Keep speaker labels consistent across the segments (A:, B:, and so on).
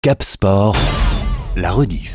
A: Cap Sport, la rediff.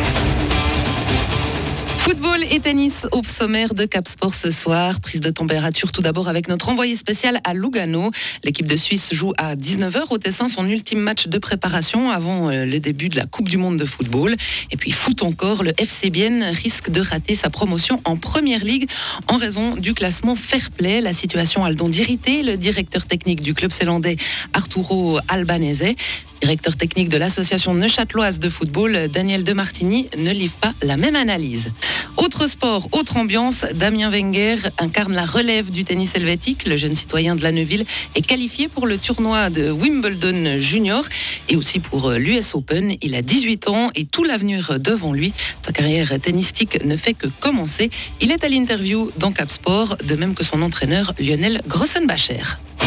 B: Football et tennis au sommaire de Cap Sport ce soir. Prise de température tout d'abord avec notre envoyé spécial à Lugano. L'équipe de Suisse joue à 19h au Tessin son ultime match de préparation avant le début de la Coupe du Monde de football. Et puis foot encore, le FC Bienne risque de rater sa promotion en Première Ligue en raison du classement Fair Play. La situation a le don d'irriter le directeur technique du club zélandais Arturo Albanese. Directeur technique de l'association neuchâteloise de football, Daniel Demartini, ne livre pas la même analyse. Autre sport, autre ambiance, Damien Wenger incarne la relève du tennis helvétique. Le jeune citoyen de la Neuville est qualifié pour le tournoi de Wimbledon Junior et aussi pour l'US Open. Il a 18 ans et tout l'avenir devant lui. Sa carrière tennistique ne fait que commencer. Il est à l'interview dans Cap Sport, de même que son entraîneur Lionel Grossenbacher.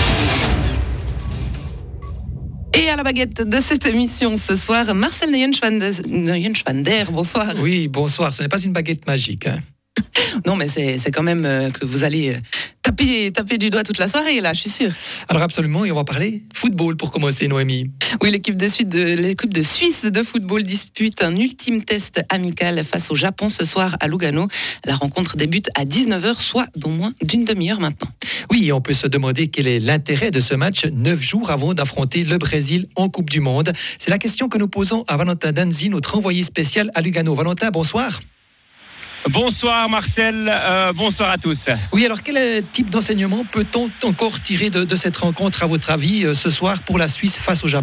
B: Et à la baguette de cette émission ce soir, Marcel Neuenschwander, bonsoir.
C: Oui, bonsoir. Ce n'est pas une baguette magique.
B: Non, mais c'est quand même que vous allez taper du doigt toute la soirée, là, je suis sûre.
C: Alors absolument, et on va parler football pour commencer, Noémie.
B: Oui, l'équipe de Suisse de football dispute un ultime test amical face au Japon ce soir à Lugano. La rencontre débute à 19h, soit dans moins d'une demi-heure maintenant.
C: Oui, et on peut se demander quel est l'intérêt de ce match 9 jours avant d'affronter le Brésil en Coupe du Monde. C'est la question que nous posons à Valentin Danzi, notre envoyé spécial à Lugano. Valentin, bonsoir.
D: Bonsoir Marcel, bonsoir à tous.
C: Oui, alors quel type d'enseignement peut-on encore tirer de cette rencontre à votre avis ce soir pour la Suisse face au Japon ?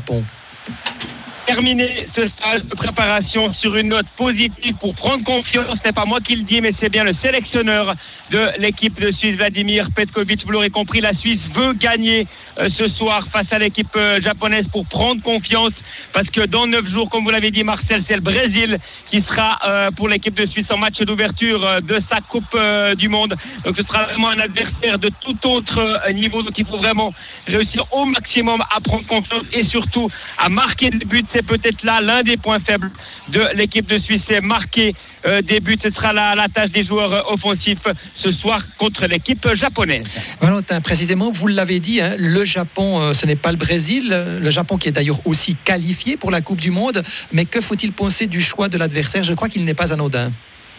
D: Terminer ce stage de préparation sur une note positive pour prendre confiance. Ce n'est pas moi qui le dis, mais c'est bien le sélectionneur de l'équipe de Suisse, Vladimir Petkovic. Vous l'aurez compris, la Suisse veut gagner ce soir face à l'équipe japonaise pour prendre confiance. Parce que dans 9 jours, comme vous l'avez dit Marcel, c'est le Brésil qui sera pour l'équipe de Suisse en match d'ouverture de sa Coupe du Monde. Donc ce sera vraiment un adversaire de tout autre niveau. Donc il faut vraiment réussir au maximum à prendre confiance et surtout à marquer des buts. C'est peut-être là l'un des points faibles de l'équipe de Suisse, c'est marquer des buts. Ce sera la tâche des joueurs offensifs ce soir contre l'équipe japonaise.
C: Valentin, précisément, vous l'avez dit, le Japon, ce n'est pas le Brésil. Le Japon qui est d'ailleurs aussi qualifié pour la Coupe du Monde. Mais que faut-il penser du choix de l'adversaire ? Je crois qu'il n'est pas anodin.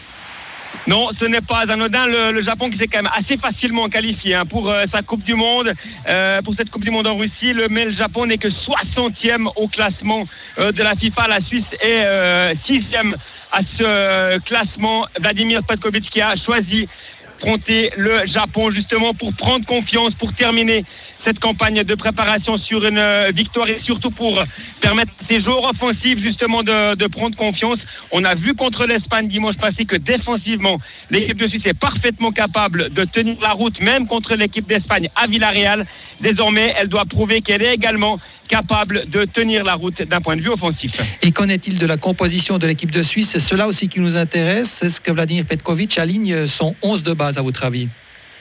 D: Non, ce n'est pas anodin. Le Japon qui s'est quand même assez facilement qualifié pour sa Coupe du Monde, pour cette Coupe du Monde en Russie. Mais le Japon n'est que 60e au classement de la FIFA. La Suisse est 6e à ce classement. Vladimir Petkovic qui a choisi d'affronter le Japon justement pour prendre confiance, pour terminer cette campagne de préparation sur une victoire et surtout pour permettre à ces joueurs offensifs justement de prendre confiance. On a vu contre l'Espagne dimanche passé que défensivement, l'équipe de Suisse est parfaitement capable de tenir la route, même contre l'équipe d'Espagne à Villarreal. Désormais, elle doit prouver qu'elle est également capable de tenir la route d'un point de vue offensif.
C: Et qu'en est-il de la composition de l'équipe de Suisse ? C'est cela aussi qui nous intéresse. Est-ce que Vladimir Petkovic aligne son 11 de base à votre avis ?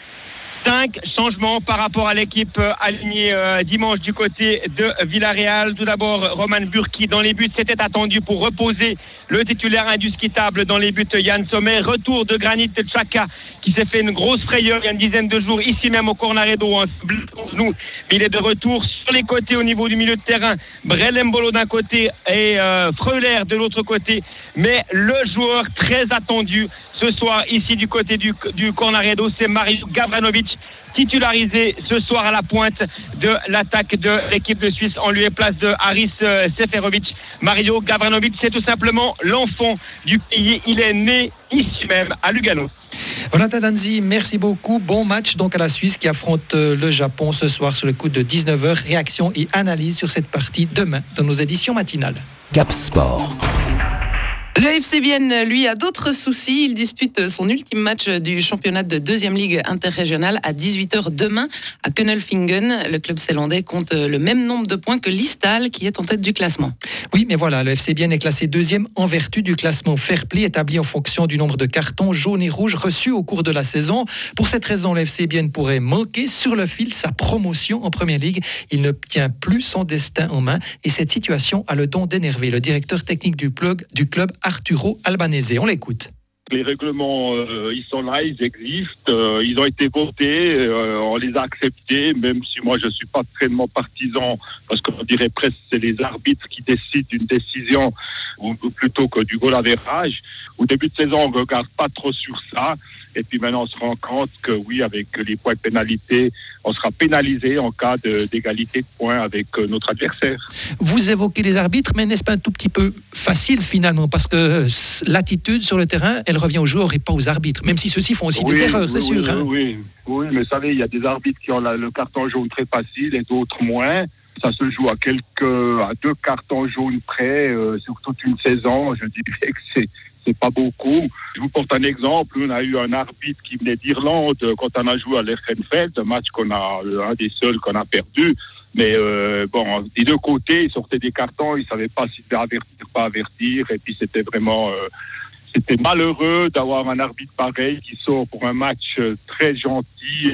D: 5 changements par rapport à l'équipe alignée dimanche du côté de Villarreal. Tout d'abord, Roman Bürki dans les buts, c'était attendu pour reposer le titulaire indiscutable dans les buts, Yann Sommer. Retour de Granit Xhaka qui s'est fait une grosse frayeur il y a une dizaine de jours ici même au Cornaredo. Il est de retour sur les côtés au niveau du milieu de terrain. Brel Mbolo d'un côté et Freuler de l'autre côté. Mais le joueur très attendu ce soir ici du côté du Cornaredo, c'est Mario Gavranovic, titularisé ce soir à la pointe de l'attaque de l'équipe de Suisse en lieu et place de Haris Seferovic. Mario Gavranovic, c'est tout simplement l'enfant du pays. Il est né ici même à Lugano.
C: Valentin Danzi, merci beaucoup. Bon match donc à la Suisse qui affronte le Japon ce soir sur le coup de 19h. Réaction et analyse sur cette partie demain dans nos éditions matinales.
A: Cap Sport.
B: Le FC Bienne, lui, a d'autres soucis. Il dispute son ultime match du championnat de 2e Ligue interrégionale à 18h demain à Könelfingen. Le club zélandais compte le même nombre de points que l'Istal qui est en tête du classement.
C: Oui, mais voilà, le FC Bienne est classé 2e en vertu du classement Fair Play établi en fonction du nombre de cartons jaunes et rouges reçus au cours de la saison. Pour cette raison, le FC Bienne pourrait manquer sur le fil sa promotion en Première Ligue. Il ne tient plus son destin en main et cette situation a le don d'énerver le directeur technique du club Arturo Albanese. On l'écoute.
E: Les règlements, ils sont là, ils existent, ils ont été votés, on les a acceptés, même si moi je suis pas extrêmement partisan, parce qu'on dirait presque c'est les arbitres qui décident d'une décision, ou plutôt que du goal average. Au début de saison, on ne regarde pas trop sur ça, et puis maintenant on se rend compte que oui, avec les points de pénalité, on sera pénalisé en cas d'égalité de points avec notre adversaire.
C: Vous évoquez les arbitres, mais n'est-ce pas un tout petit peu facile finalement, parce que l'attitude sur le terrain, elle revient aux joueurs et pas aux arbitres, même si ceux-ci font aussi des erreurs, c'est sûr.
E: Oui, mais vous savez, il y a des arbitres qui ont le carton jaune très facile et d'autres moins. Ça se joue à 2 cartons jaunes près sur toute une saison. Je dirais que c'est pas beaucoup. Je vous porte un exemple. On a eu un arbitre qui venait d'Irlande quand on a joué à l'Erkenfeld, un match un des seuls qu'on a perdu. Mais des deux côtés, il sortait des cartons, il savait pas s'il devait avertir, pas avertir, et puis c'était vraiment c'était malheureux d'avoir un arbitre pareil qui sort pour un match très gentil,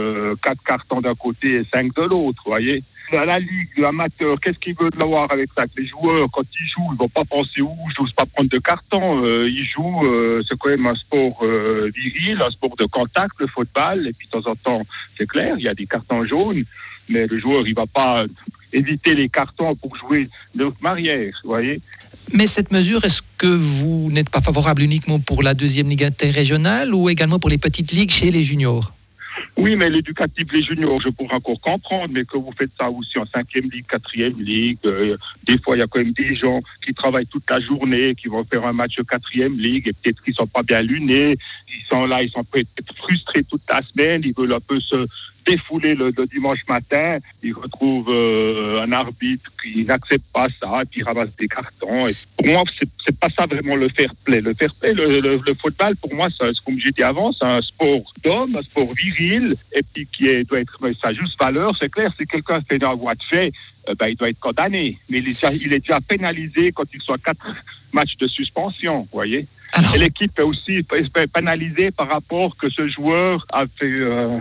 E: 4 cartons d'un côté et 5 de l'autre, vous voyez. À la Ligue, l'amateur, qu'est-ce qu'il veut de l'avoir avec ça? Les joueurs, quand ils jouent, ils vont pas penser je n'ose pas prendre de carton. Ils jouent, c'est quand même un sport viril, un sport de contact, le football. Et puis de temps en temps, c'est clair, il y a des cartons jaunes, mais le joueur, il va pas éviter les cartons pour jouer de l'autre manière, vous voyez.
C: Mais cette mesure, est-ce que vous n'êtes pas favorable uniquement pour la 2e ligue interrégionale ou également pour les petites ligues chez les juniors?
E: Oui, mais l'éducatif, les juniors, je pourrais encore comprendre, mais que vous faites ça aussi en 5e ligue, 4e ligue, des fois, il y a quand même des gens qui travaillent toute la journée, qui vont faire un match 4e ligue, et peut-être qu'ils sont pas bien lunés, ils sont là, ils sont peut-être frustrés toute la semaine, ils veulent un peu se défouler le dimanche matin, ils retrouvent un arbitre qui n'accepte pas ça, et puis ramasse des cartons. Et pour moi, c'est pas ça vraiment le fair play. Le fair play, le football, pour moi, c'est, comme j'ai dit avant, c'est un sport d'homme, un sport viril, et puis doit être sa juste valeur. C'est clair, si quelqu'un fait une voie de fait, il doit être condamné. Mais il est déjà pénalisé quand il soit 4 matchs de suspension, vous voyez. Et l'équipe est aussi pénalisée par rapport que ce joueur a fait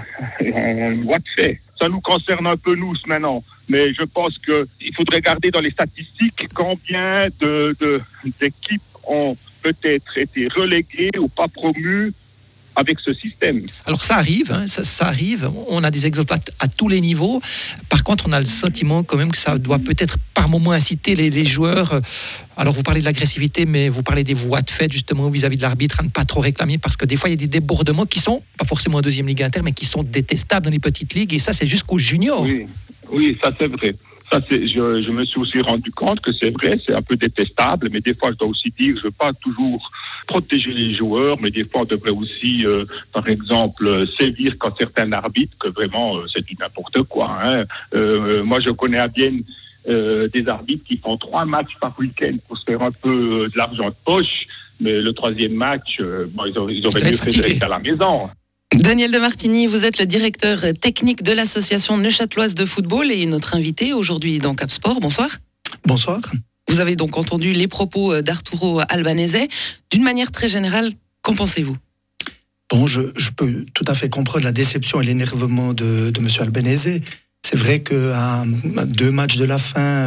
E: une voie de fait. Ça nous concerne un peu nous maintenant, mais je pense qu'il faudrait regarder dans les statistiques combien d'équipes ont peut-être été reléguées ou pas promues avec ce système.
C: Alors ça arrive, ça arrive, on a des exemples à tous les niveaux. Par contre, on a le sentiment quand même que ça doit peut-être par moment inciter les joueurs. Alors vous parlez de l'agressivité, mais vous parlez des voies de fait justement vis-à-vis de l'arbitre, à ne pas trop réclamer, parce que des fois il y a des débordements qui sont, pas forcément en 2e ligue inter, mais qui sont détestables dans les petites ligues, et ça c'est jusqu'aux juniors.
E: Oui, ça c'est vrai. Ça, je me suis aussi rendu compte que c'est vrai, c'est un peu détestable, mais des fois je dois aussi dire, je ne veux pas toujours protéger les joueurs, mais des fois on devrait aussi, par exemple, sévir quand certains arbitres, que vraiment c'est du n'importe quoi. Moi je connais à Vienne des arbitres qui font 3 matchs par week-end pour se faire un peu de l'argent de poche, mais le 3e match, ils auraient mieux fait de rester à la maison.
B: Daniel de Martigny, vous êtes le directeur technique de l'association neuchâteloise de football et notre invité aujourd'hui dans Cap Sport. Bonsoir.
F: Bonsoir.
B: Vous avez donc entendu les propos d'Arturo Albanese. D'une manière très générale, qu'en pensez-vous ?
F: Bon, je peux tout à fait comprendre la déception et l'énervement de M. Albanese. C'est vrai qu'à 2 matchs de la fin,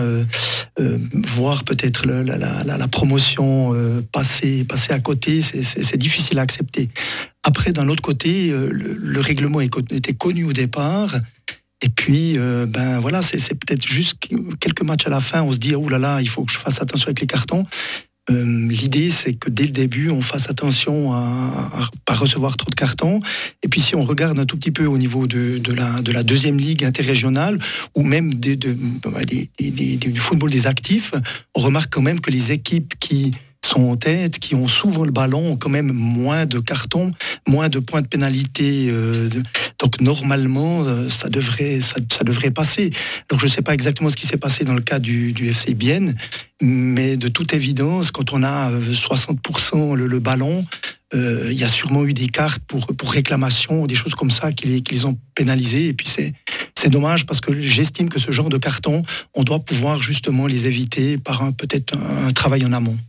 F: voir peut-être la promotion passer à côté, c'est difficile à accepter. Après, d'un autre côté, le règlement était connu au départ. Et puis, voilà, c'est peut-être juste quelques matchs à la fin, on se dit, oh là là, il faut que je fasse attention avec les cartons. L'idée, c'est que dès le début, on fasse attention à ne pas recevoir trop de cartons. Et puis, si on regarde un tout petit peu au niveau de la 2e ligue interrégionale, ou même du football des actifs, on remarque quand même que les équipes qui sont en tête, qui ont souvent le ballon, ont quand même moins de cartons, moins de points de pénalité. Donc normalement, ça devrait passer. Donc je ne sais pas exactement ce qui s'est passé dans le cas du FC Bienne, mais de toute évidence, quand on a 60% le ballon, il y a sûrement eu des cartes pour réclamation, des choses comme ça qui les ont pénalisés. Et puis c'est dommage, parce que j'estime que ce genre de cartons, on doit pouvoir justement les éviter par peut-être un travail en amont.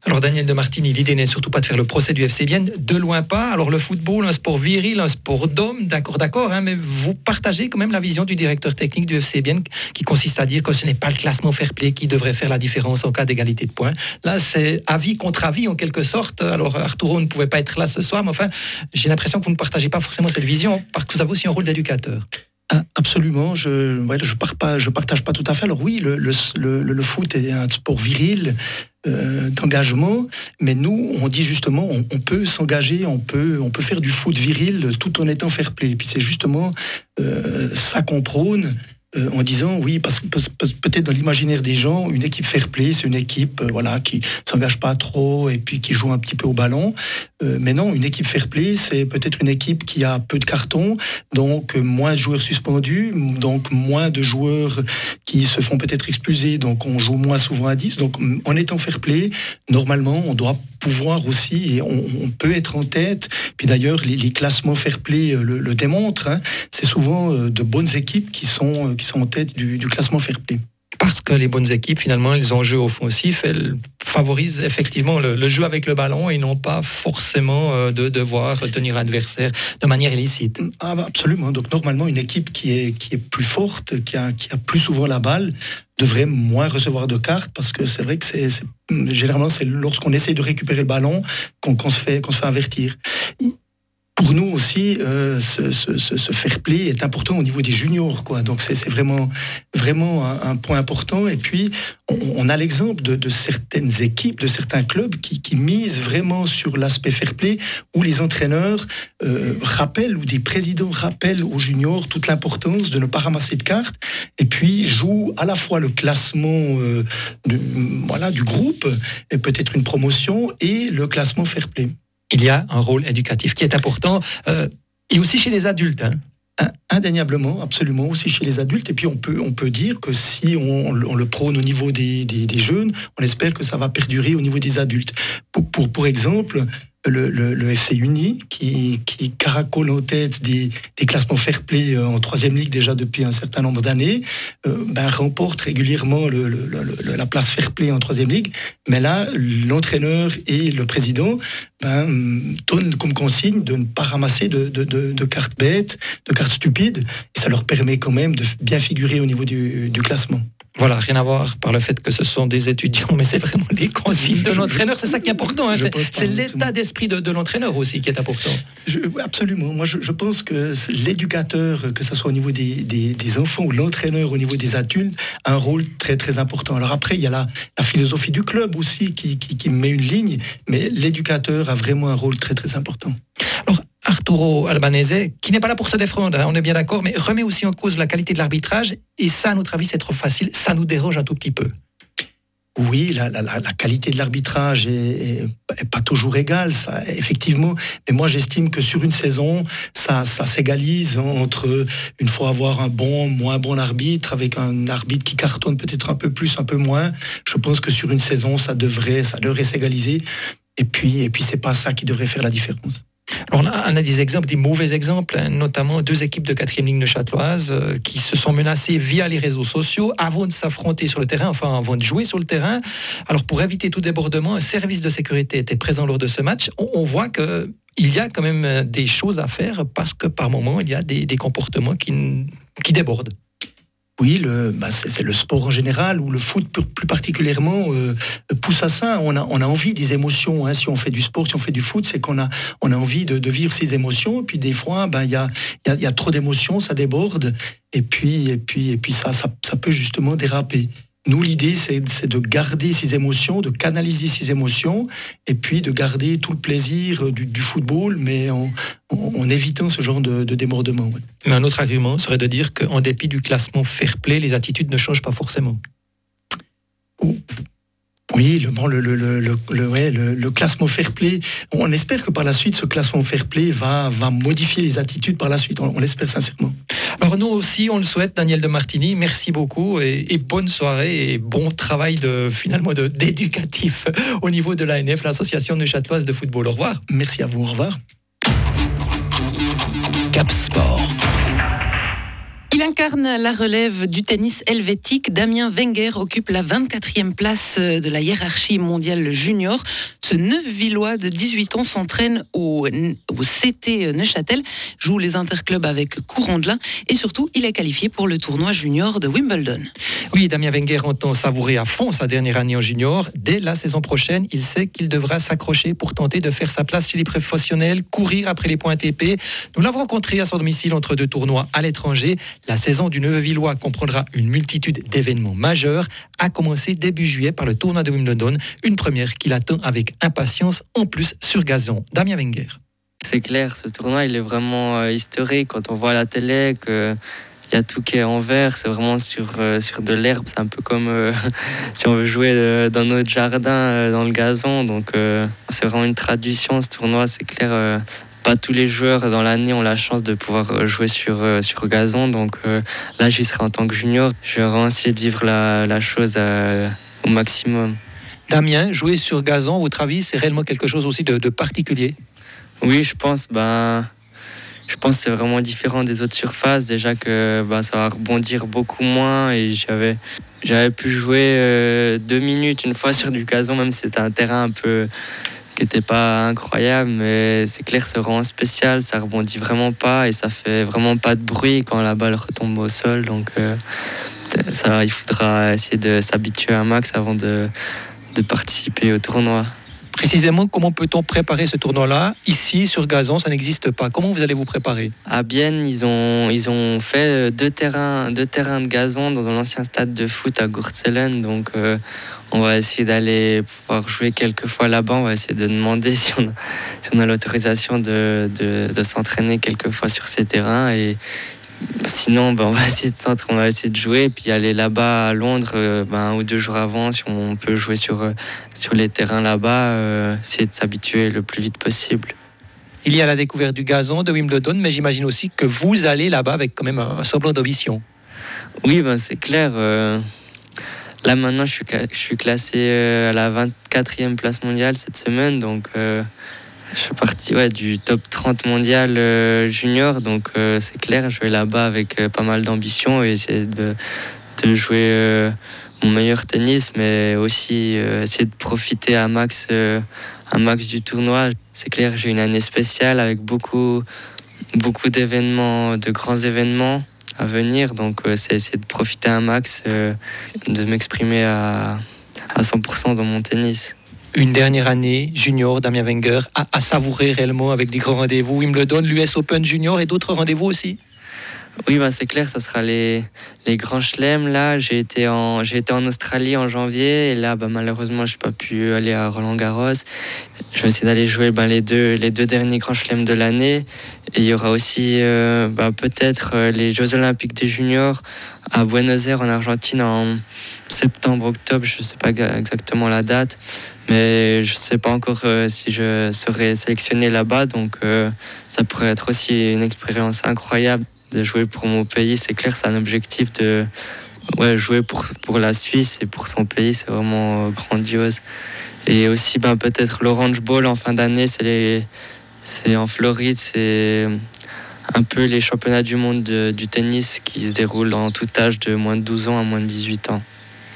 C: Alors Daniel de Martini, l'idée n'est surtout pas de faire le procès du FC Bienne, de loin pas. Alors le football, un sport viril, un sport d'homme, d'accord, mais vous partagez quand même la vision du directeur technique du FC Bienne qui consiste à dire que ce n'est pas le classement fair-play qui devrait faire la différence en cas d'égalité de points. Là, c'est avis contre avis en quelque sorte. Alors Arturo ne pouvait pas être là ce soir, mais enfin, j'ai l'impression que vous ne partagez pas forcément cette vision, parce que vous avez aussi un rôle d'éducateur.
F: Absolument, je partage pas tout à fait. Alors oui, le foot est un sport viril, d'engagement, mais nous, on dit justement, on peut s'engager, on peut faire du foot viril tout en étant fair-play. Et puis c'est justement ça qu'on prône. En disant oui, parce que peut-être dans l'imaginaire des gens, une équipe fair-play, c'est une équipe qui s'engage pas trop et puis qui joue un petit peu au ballon. Mais non, une équipe fair-play, c'est peut-être une équipe qui a peu de cartons, donc moins de joueurs suspendus, donc moins de joueurs qui se font peut-être expulser, donc on joue moins souvent à 10. Donc en étant fair-play, normalement, on doit pouvoir aussi, et on peut être en tête. Puis d'ailleurs, les classements fair-play le démontrent. Hein. C'est souvent de bonnes équipes qui sont en tête du classement fair-play.
C: Parce que les bonnes équipes, finalement, les enjeux offensifs, elles favorisent effectivement le jeu avec le ballon et non pas forcément de devoir tenir l'adversaire de manière illicite.
F: Absolument. Donc normalement, une équipe qui est plus forte, qui a plus souvent la balle, devrait moins recevoir de cartes, parce que c'est vrai que généralement c'est lorsqu'on essaie de récupérer le ballon qu'on se fait avertir. Pour nous aussi, ce fair play est important au niveau des juniors, quoi. Donc c'est vraiment un point important. Et puis on a l'exemple de certaines équipes, de certains clubs qui misent vraiment sur l'aspect fair play, où les entraîneurs rappellent, ou des présidents rappellent aux juniors toute l'importance de ne pas ramasser de cartes, et puis jouent à la fois le classement du groupe, et peut-être une promotion, et le classement fair play.
C: Il y a un rôle éducatif qui est important, et aussi chez les adultes. Hein.
F: Indéniablement, absolument, aussi chez les adultes. Et puis on peut dire que si on le prône au niveau des jeunes, on espère que ça va perdurer au niveau des adultes. Pour exemple, le FC Uni, qui caracole en tête des classements fair-play en 3e ligue déjà depuis un certain nombre d'années, remporte régulièrement la place fair-play en 3e ligue. Mais là, l'entraîneur et le président donnent comme consigne de ne pas ramasser de cartes bêtes, de cartes stupides. Et ça leur permet quand même de bien figurer au niveau du classement.
C: Voilà, rien à voir par le fait que ce sont des étudiants, mais c'est vraiment des consignes de l'entraîneur. C'est ça qui est important. Hein. C'est l'état d'esprit de l'entraîneur aussi qui est important.
F: Absolument. Moi, je pense que l'éducateur, que ce soit au niveau des enfants ou l'entraîneur au niveau des adultes, a un rôle très, très important. Alors après, il y a la philosophie du club aussi qui met une ligne, mais l'éducateur a vraiment un rôle très, très important.
C: Alors, Arturo Albanese, qui n'est pas là pour se défendre, hein, on est bien d'accord, mais remet aussi en cause la qualité de l'arbitrage, et ça, à notre avis, c'est trop facile, ça nous dérange un tout petit peu.
F: Oui, la qualité de l'arbitrage est pas toujours égale, ça, effectivement. Mais moi, j'estime que sur une saison, ça s'égalise entre une fois avoir un bon, moins bon arbitre, avec un arbitre qui cartonne peut-être un peu plus, un peu moins. Je pense que sur une saison, ça devrait s'égaliser. Et puis c'est pas ça qui devrait faire la différence.
C: Alors on a des exemples, des mauvais exemples, hein, notamment 2 équipes de 4e ligne neuchâteloise qui se sont menacées via les réseaux sociaux avant de s'affronter sur le terrain, enfin avant de jouer sur le terrain. Alors pour éviter tout débordement, un service de sécurité était présent lors de ce match. On voit que il y a quand même des choses à faire, parce que par moments il y a des comportements qui débordent.
F: Oui, c'est le sport en général, ou le foot plus particulièrement pousse à ça. On a envie des émotions. Hein. Si on fait du sport, si on fait du foot, c'est qu'on a envie de vivre ces émotions. Et puis des fois, il y a trop d'émotions, ça déborde. Et puis ça peut justement déraper. Nous, l'idée, c'est de garder ces émotions, de canaliser ces émotions, et puis de garder tout le plaisir du football, mais en évitant ce genre de débordement. Ouais.
C: Mais un autre argument serait de dire qu'en dépit du classement fair-play, les attitudes ne changent pas forcément.
F: Oui, le classement fair-play, on espère que par la suite, ce classement fair-play va modifier les attitudes par la suite, on l'espère sincèrement.
C: Alors nous aussi, on le souhaite, Daniel de Martini, merci beaucoup et bonne soirée et bon travail d'éducatif au niveau de l'ANF, l'Association neuchâteloise de football. Au revoir.
F: Merci à vous, au revoir.
A: Cap Sport.
B: Il incarne la relève du tennis helvétique. Damien Wenger occupe la 24e place de la hiérarchie mondiale junior. Ce Neuvillois de 18 ans s'entraîne au CT Neuchâtel, joue les interclubs avec Courondelin et surtout, il est qualifié pour le tournoi junior de Wimbledon.
C: Oui, Damien Wenger entend savourer à fond sa dernière année en junior. Dès la saison prochaine, il sait qu'il devra s'accrocher pour tenter de faire sa place chez les professionnels, courir après les points ATP. Nous l'avons rencontré à son domicile entre deux tournois à l'étranger. La saison du Neuvillois comprendra une multitude d'événements majeurs, à commencer début juillet par le tournoi de Wimbledon, une première qu'il attend avec impatience, en plus sur gazon. Damien Wenger.
G: C'est clair, ce tournoi il est vraiment historique. Quand on voit à la télé qu'il y a tout qui est en vert, c'est vraiment sur de l'herbe. C'est un peu comme si on veut jouer dans notre jardin, dans le gazon. Donc c'est vraiment une tradition ce tournoi, c'est clair. Pas tous les joueurs dans l'année ont la chance de pouvoir jouer sur gazon. Donc là, j'y serai en tant que junior. Je vais vraiment essayer de vivre la chose au maximum.
C: Damien, jouer sur gazon, à votre avis, c'est réellement quelque chose aussi de particulier ?
G: Oui, je pense que c'est vraiment différent des autres surfaces. Déjà que ça va rebondir beaucoup moins. Et j'avais pu jouer 2 minutes une fois sur du gazon, même si c'était un terrain un peu qui n'était pas incroyable, mais c'est clair, c'est vraiment spécial, ça rebondit vraiment pas et ça fait vraiment pas de bruit quand la balle retombe au sol. Donc il faudra essayer de s'habituer un max avant de participer au tournoi.
C: Précisément, comment peut-on préparer ce tournoi-là ? Ici, sur gazon, ça n'existe pas. Comment vous allez vous préparer ?
G: À Bienne, ils ont fait deux terrains de gazon dans l'ancien stade de foot à Gurtzellen. Donc, on va essayer d'aller pouvoir jouer quelques fois là-bas. On va essayer de demander si on a l'autorisation de s'entraîner quelques fois sur ces terrains. Et sinon, on va essayer de jouer et puis aller là-bas à Londres 1 ou 2 jours avant, si on peut jouer sur les terrains là-bas, essayer de s'habituer le plus vite possible.
C: Il y a la découverte du gazon de Wimbledon, mais j'imagine aussi que vous allez là-bas avec quand même un semblant d'ambition.
G: Oui, c'est clair. Là maintenant, je suis classé à la 24e place mondiale cette semaine, donc je fais partie du top 30 mondial junior, donc c'est clair, je vais là-bas avec pas mal d'ambition et essayer de jouer mon meilleur tennis, mais aussi essayer de profiter un max du tournoi. C'est clair, j'ai une année spéciale avec beaucoup d'événements, de grands événements à venir, donc c'est essayer de profiter un max, de m'exprimer à 100% dans mon tennis.
C: Une dernière année junior, Damien Wenger, à savourer réellement avec des grands rendez-vous. Wimbledon, l'US Open Junior et d'autres rendez-vous aussi.
G: Oui, c'est clair, ça sera les grands chelems. Là, j'ai été en Australie en janvier et là, malheureusement, je n'ai pas pu aller à Roland-Garros. Je vais essayer d'aller jouer les deux derniers grands chelems de l'année. Et il y aura aussi peut-être les Jeux Olympiques des juniors à Buenos Aires en Argentine en septembre-octobre. Je ne sais pas exactement la date, mais je ne sais pas encore si je serai sélectionné là-bas. Donc ça pourrait être aussi une expérience incroyable de jouer pour mon pays. C'est clair, c'est un objectif de jouer pour la Suisse et pour son pays. C'est vraiment grandiose. Et aussi peut-être l'Orange Bowl en fin d'année, c'est en Floride, c'est un peu les championnats du monde du tennis qui se déroulent en tout âge de moins de 12 ans à moins de 18 ans.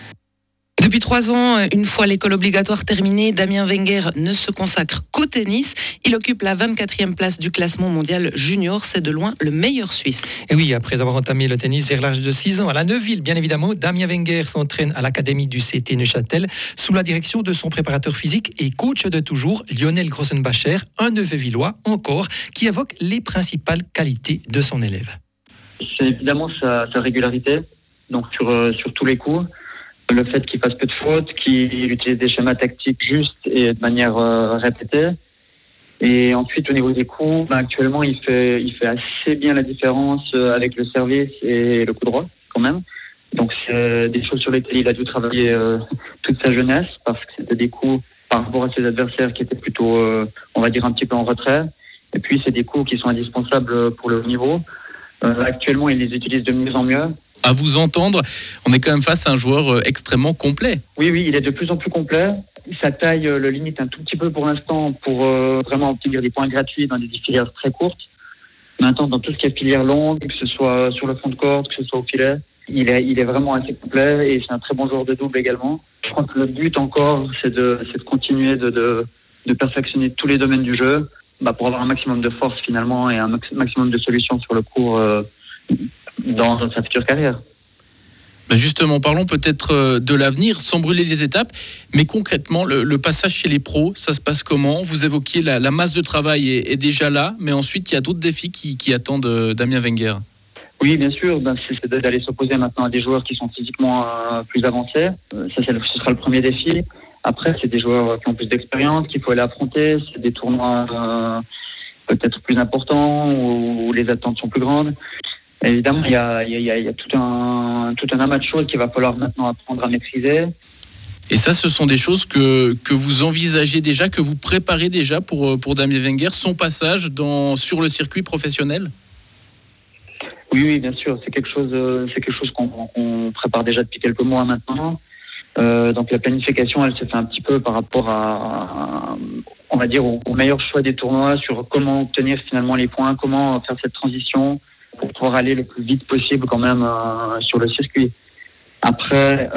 B: Depuis 3 ans, une fois l'école obligatoire terminée, Damien Wenger ne se consacre qu'au tennis. Il occupe la 24e place du classement mondial junior. C'est de loin le meilleur Suisse.
C: Et oui, après avoir entamé le tennis vers l'âge de 6 ans à la Neuville, bien évidemment, Damien Wenger s'entraîne à l'académie du CT Neuchâtel sous la direction de son préparateur physique et coach de toujours, Lionel Grossenbacher, un Neuvillois encore, qui évoque les principales qualités de son élève.
H: C'est évidemment sa régularité, donc sur tous les coups. Le fait qu'il fasse peu de fautes, qu'il utilise des schémas tactiques justes et de manière répétée. Et ensuite, au niveau des coups, actuellement, il fait assez bien la différence avec le service et le coup droit, quand même. Donc, c'est des choses sur lesquelles il a dû travailler toute sa jeunesse, parce que c'était des coups par rapport à ses adversaires qui étaient plutôt, on va dire, un petit peu en retrait. Et puis, c'est des coups qui sont indispensables pour le haut niveau. Actuellement, il les utilise de mieux en mieux.
I: À vous entendre, on est quand même face à un joueur extrêmement complet.
H: Oui, il est de plus en plus complet. Sa taille le limite un tout petit peu pour l'instant pour vraiment obtenir des points gratuits dans des filières très courtes. Maintenant, dans tout ce qui est filière longue, que ce soit sur le fond de corde, que ce soit au filet, il est vraiment assez complet et c'est un très bon joueur de double également. Je crois que le but encore, c'est de continuer de perfectionner tous les domaines du jeu, pour avoir un maximum de force finalement et un maximum de solutions sur le court dans sa future carrière.
I: Justement, parlons peut-être de l'avenir, sans brûler les étapes, mais concrètement, le passage chez les pros, ça se passe comment ? Vous évoquiez la masse de travail est déjà là, mais ensuite, il y a d'autres défis qui attendent Damien Wenger.
H: Oui, bien sûr, c'est d'aller s'opposer maintenant à des joueurs qui sont physiquement plus avancés. Ce sera le premier défi. Après, c'est des joueurs qui ont plus d'expérience, qu'il faut aller affronter. C'est des tournois peut-être plus importants où les attentes sont plus grandes. Évidemment, il y a tout un amas de choses qu'il va falloir maintenant apprendre à maîtriser.
I: Et ça, ce sont des choses que vous envisagez déjà, que vous préparez déjà pour Damien Wenger, son passage sur le circuit professionnel ?
H: Oui, bien sûr. C'est quelque chose qu'on prépare déjà depuis quelques mois maintenant. Donc la planification, elle se fait un petit peu par rapport à, on va dire, au meilleur choix des tournois, sur comment obtenir finalement les points, comment faire cette transition pour pouvoir aller le plus vite possible quand même sur le circuit. Après,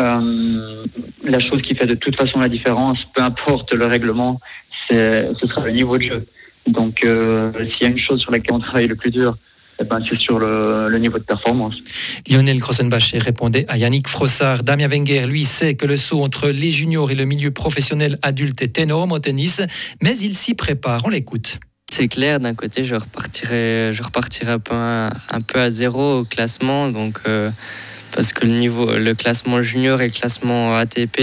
H: la chose qui fait de toute façon la différence, peu importe le règlement, ce sera le niveau de jeu. Donc s'il y a une chose sur laquelle on travaille le plus dur, c'est sur le niveau de performance.
C: Lionel Grossenbacher répondait à Yannick Frossard. Damien Wenger, lui, sait que le saut entre les juniors et le milieu professionnel adulte est énorme au tennis, mais il s'y prépare. On l'écoute.
G: C'est clair, d'un côté, je repartirai un peu à zéro au classement, donc parce que le classement junior et le classement ATP,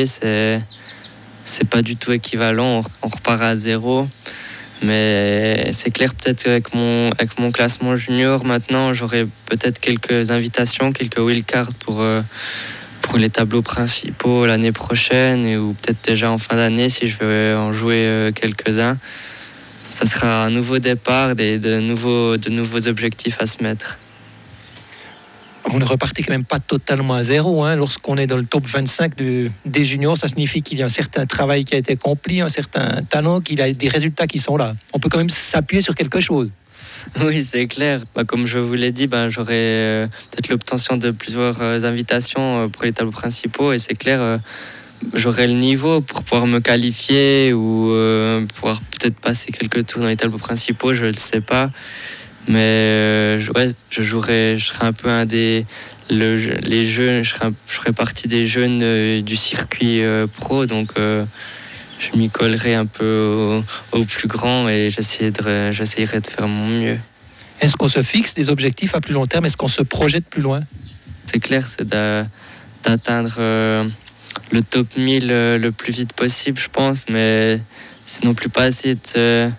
G: c'est pas du tout équivalent. On repart à zéro. Mais c'est clair, peut-être avec mon classement junior, maintenant, j'aurai peut-être quelques invitations, quelques wildcards pour les tableaux principaux l'année prochaine, ou peut-être déjà en fin d'année si je veux en jouer quelques-uns. Ça sera un nouveau départ, de nouveaux objectifs à se mettre.
C: Vous ne repartez quand même pas totalement à zéro. Lorsqu'on est dans le top 25 des juniors, ça signifie qu'il y a un certain travail qui a été accompli, un certain talent, qu'il y a des résultats qui sont là. On peut quand même s'appuyer sur quelque chose.
G: Oui, c'est clair. Comme je vous l'ai dit, j'aurai peut-être l'obtention de plusieurs invitations pour les tableaux principaux. Et c'est clair, j'aurai le niveau pour pouvoir me qualifier ou pouvoir peut-être passer quelques tours dans les tableaux principaux, je ne le sais pas. Mais je serai un peu les jeunes, je ferai partie des jeunes du circuit pro, donc je m'y collerai un peu au plus grand et j'essayerai de faire mon mieux.
C: Est-ce qu'on se fixe des objectifs à plus long terme ? Est-ce qu'on se projette plus loin ?
G: C'est clair, c'est d'atteindre le top 1000 le plus vite possible, je pense, mais c'est non plus pas essayer de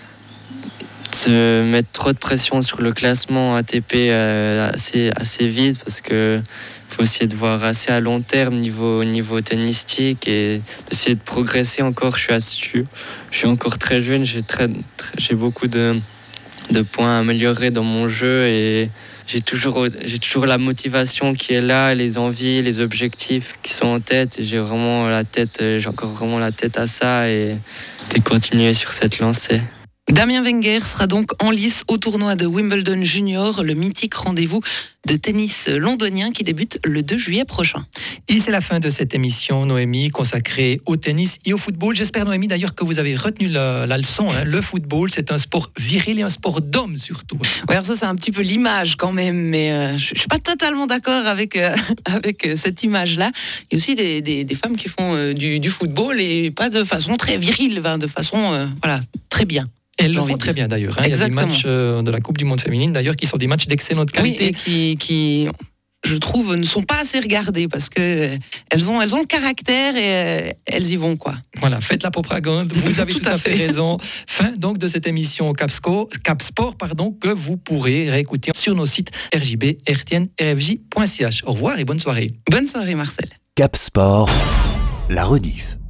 G: se mettre trop de pression sur le classement ATP assez vite, parce que faut essayer de voir assez à long terme niveau tennistique et d'essayer de progresser encore. Je suis encore très jeune, j'ai beaucoup de points à améliorer dans mon jeu et j'ai toujours la motivation qui est là, les envies, les objectifs qui sont en tête, et j'ai encore vraiment la tête à ça et de continuer sur cette lancée.
B: Damien Wenger sera donc en lice au tournoi de Wimbledon Junior, le mythique rendez-vous de tennis londonien qui débute le 2 juillet prochain.
C: Et c'est la fin de cette émission, Noémie, consacrée au tennis et au football. J'espère, Noémie, d'ailleurs, que vous avez retenu la leçon. Le football, c'est un sport viril et un sport d'homme surtout.
B: Oui, alors ça, c'est un petit peu l'image quand même, mais je ne suis pas totalement d'accord avec cette image-là. Il y a aussi des femmes qui font du football, et pas de façon très virile, de façon très bien.
C: Elles le font très bien d'ailleurs. Il y a des matchs de la Coupe du Monde féminine d'ailleurs qui sont des matchs d'excellente qualité.
B: Oui, et qui, je trouve, ne sont pas assez regardés parce que elles ont le caractère et elles y vont, quoi.
C: Voilà, faites la propagande. Vous avez tout à fait raison. Fin donc de cette émission Cap Sport, que vous pourrez réécouter sur nos sites RJB, RTN, RFJ.ch. Au revoir et bonne soirée.
B: Bonne soirée, Marcel.
A: Cap Sport, la rediff.